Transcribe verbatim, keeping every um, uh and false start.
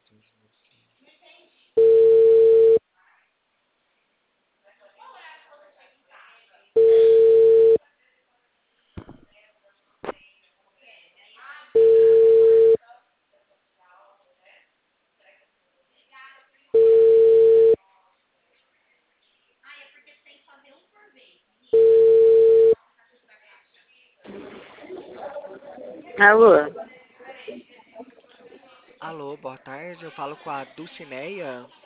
Alô? Alô, boa tarde. Eu falo com a Dulcineia.